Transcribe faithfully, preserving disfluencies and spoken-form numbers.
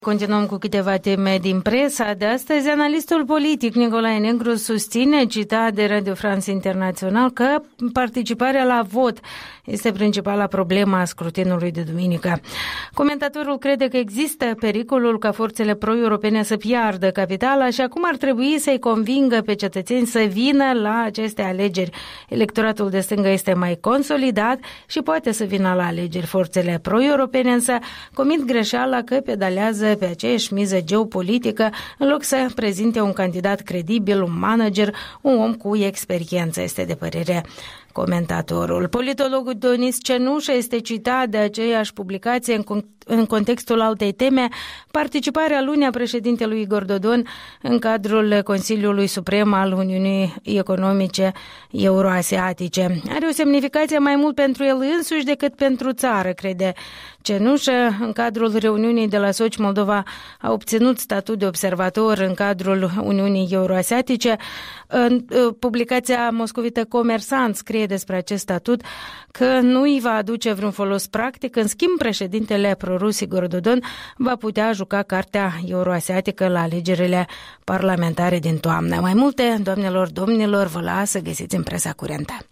Continuăm cu câteva teme din presa de astăzi. Analistul politic Nicolae Negru susține, citat de Radio France International, că participarea la vot este principala problemă a scrutinului de duminică. Comentatorul crede că există pericolul ca forțele pro-europene să piardă capitala și acum ar trebui să-i convingă pe cetățeni să vină la aceste alegeri. Electoratul de stângă este mai consolidat și poate să vină la alegeri. Forțele pro-europene însă comit greșeala că pedalează pe aceeași miză geopolitică în loc să prezinte un candidat credibil, un manager, un om cu experiență, este de părere comentatorul. Politologul Dionis Cenușă este citat de aceeași publicație în, con- în contextul altei teme, participarea luni a președintelui Igor Dodon în cadrul Consiliului Suprem al Uniunii Economice Euroasiatice. Are o semnificație mai mult pentru el însuși decât pentru țară, crede Cenușă. În cadrul reuniunii de la Sochi, Moldova a obținut statut de observator în cadrul Uniunii Euroasiatice. În publicația moscovită Comersant scrie despre acest statut că nu îi va aduce vreun folos practic. În schimb, președintele prorus Igor Dodon va putea juca cartea euroasiatică la alegerile parlamentare din toamnă. Mai multe, doamnelor, domnilor, vă las să găsiți în presa curentă.